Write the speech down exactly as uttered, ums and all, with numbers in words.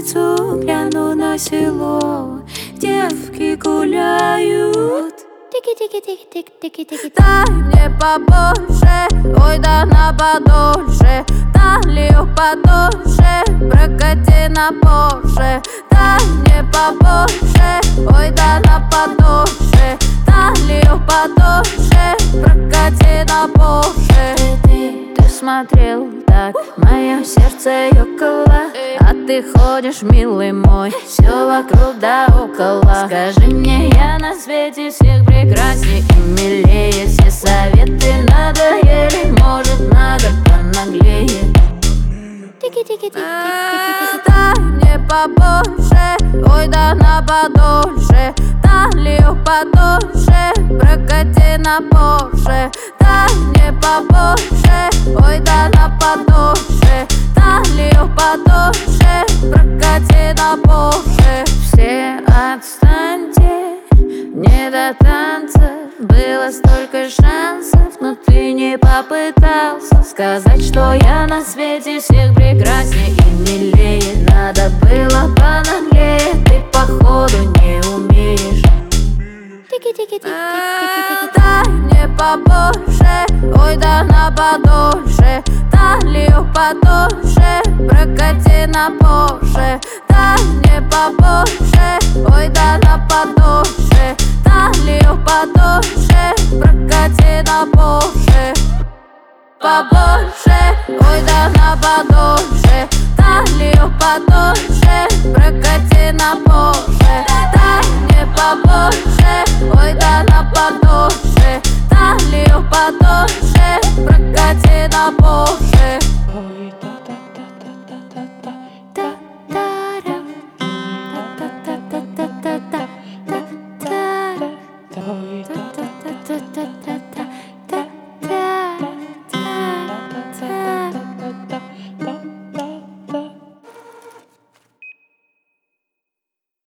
улицу, гляну на село, девки гуляют. Тики-тики-тики-тики-тики-тики. Дай мне побольше, ой да на подольше. Талию потоньше, прокати на Порше. Дай мне побольше, ой да на подольше. Талию потоньше, прокати на Порше. Ты смотрел так, в моем сердце ёкало, а ты ходишь, милый мой, все вокруг да около. Скажи мне, я на свете всех прекрасней и милее. Все советы надоели, может надо понаглее. Тики-тики-тики-тики-тики-тики. Дай мне побольше, ой да на подольше. Талию потоньше, прокати на Порше. Дай мне побольше, ой да на подольше. Талию потоньше, прокати на Порше. Все отстаньте, не до танца. Было столько шансов, но ты не попытался сказать, что я на свете всех прекрасней и милее. Надо было понаглее, ты походу не умеешь. Тики-тики-тики-тики-тики-тики. Дай мне побольше, ой да на подольше. Талию потоньше, прокати на Порше. Дай мне побольше, ой да на подольше. Талию потоньше, прокати на Порше. Побольше, ой да на подольше. Талию потоньше, прокати на Порше. Дай мне побольше, ой да на подольше. Талию потоньше, прокати на Порше.